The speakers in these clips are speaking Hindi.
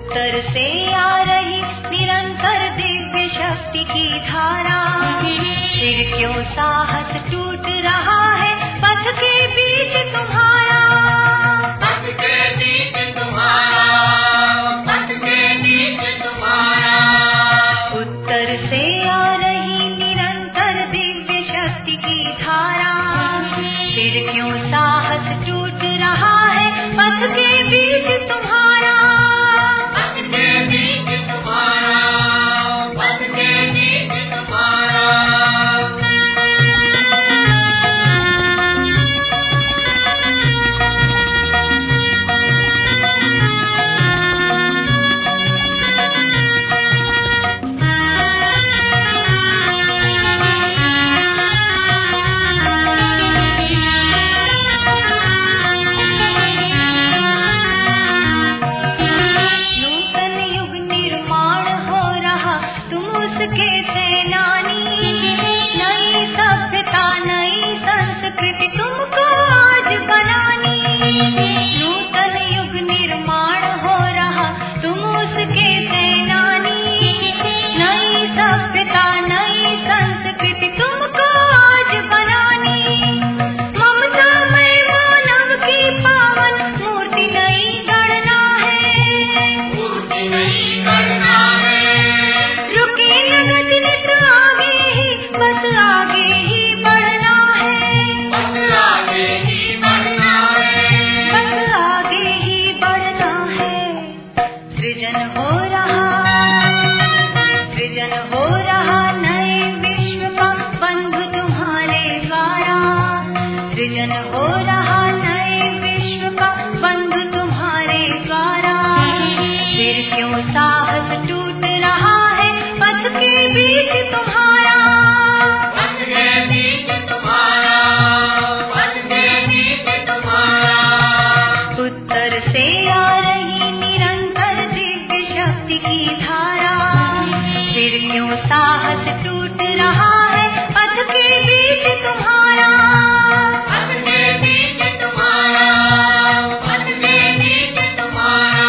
उत्तर से आ रही निरंतर दिव्य शक्ति की धारा, फिर क्यों साहस टूट रहा है पथ के बीच तुम्हारा, पथ के बीच तुम्हारा, पथ के बीच तुम्हारा। उत्तर से आ रही निरंतर दिव्य शक्ति की धारा, फिर क्यों साहस टूट रहा है पथ के बीच तुम्हारा, पथ के बीच तुम्हारा, पथ के बीच तुम्हारा। के सेनानी, नई सभ्यता नई संस्कृति तुमको आज बनानी, नूतन युग निर्माण हो रहा तुम उसके सेनानी, नई सभ्यता नई संस्कृति तुमको आज बनानी, ममता में मानव की पावन मूर्ति नई गढ़ना है, मूर्ति नई गढ़ना है। बस आगे ही बढ़ना है, बस आगे ही बढ़ना है, बस आगे ही बढ़ना है। सृजन हो रहा नए विश्व का बंधु तुम्हारे द्वारा, सृजन हो रहा नए विश्व का बंधु तुम्हारे द्वारा, फिर क्यों साहस टूट रहा है पथ के बीच तुम्हारा, पथ के बीच तुम्हारा, पथ के बीच तुम्हारा। उत्तर से आ रही निरंतर दिव्य शक्ति की धारा, फिर क्यों साहस टूट रहा है पथ के बीच तुम्हारा, पथ के बीच तुम्हारा, पथ के बीच तुम्हारा।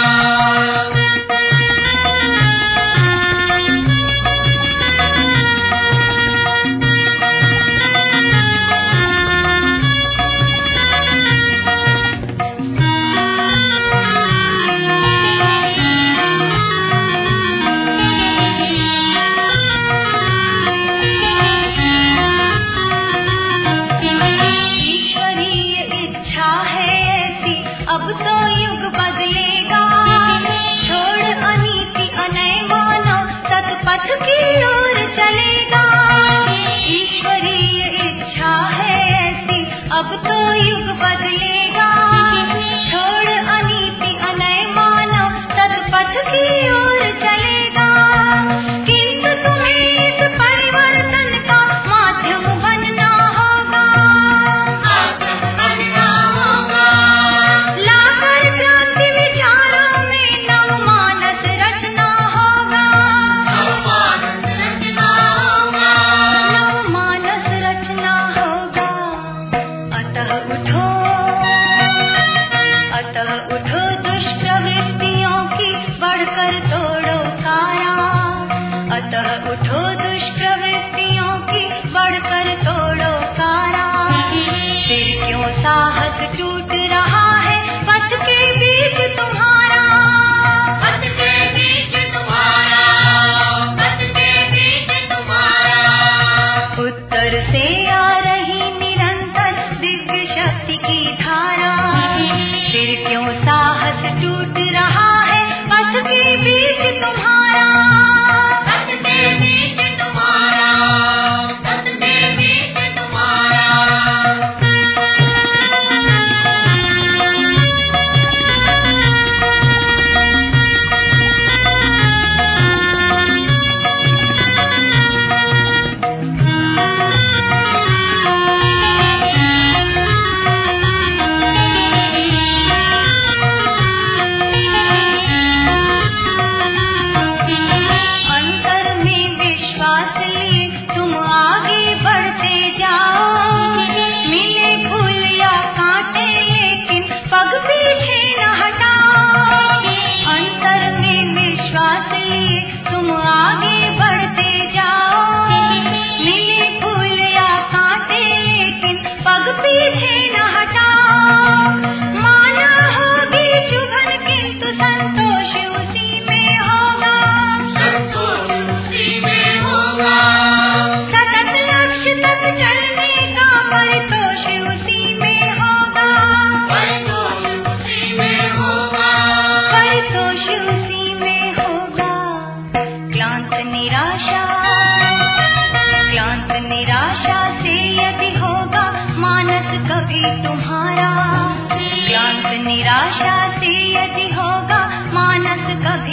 ईश्वरीय इच्छा है ऐसी अब तो युग बदलेगा, छोड़ अनीति अनय मानव सतपथ की ओर चलेगा, ईश्वरीय इच्छा है ऐसी अब तो युग बदलेगा, छोड़ अनीति अनय मानव सतपथ की ओर चलेगा, किंतु तुम्हें इस परिवर्तन का माध्यम बनना होगा, माध्यम बनना होगा, लाकर क्रांति विचारों में नवमानस रचना होगा, नवमानस रचना होगा, नवमानस रचना होगा। अतः उठो दुष्प्रवृत्तियों की बढ़कर तोड़ो काया, अतः उठो दुष्प्रवृत्तियों की बढ़कर तोड़ो काया, फिर क्यों साहस टूट रहा है पथ के बीच तुम्हारा, पथ के बीच तुम्हारा, पथ के बीच तुम्हारा। उत्तर से आ रही निरंतर दिव्य शक्ति की धारा, फिर क्यों साहस टूट रहा है पथ के बीच तुम्हारा, पथ के बीच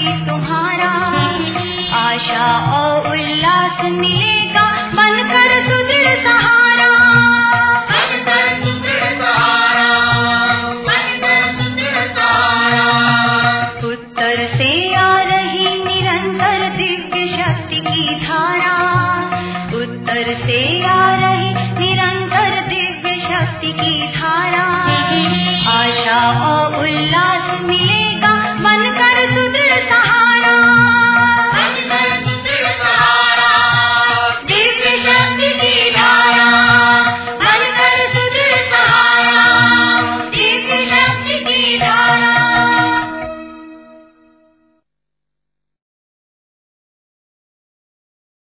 तुम्हारा। आशा और उल्लास मिलेगा बनकर सुदृढ़ सहारा। बनकर सुदृढ़ सहारा, बनकर सुदृढ़ सहारा। उत्तर से आ रही निरंतर दिव्य शक्ति की धारा। उत्तर से आ रही निरंतर दिव्य शक्ति की धारा।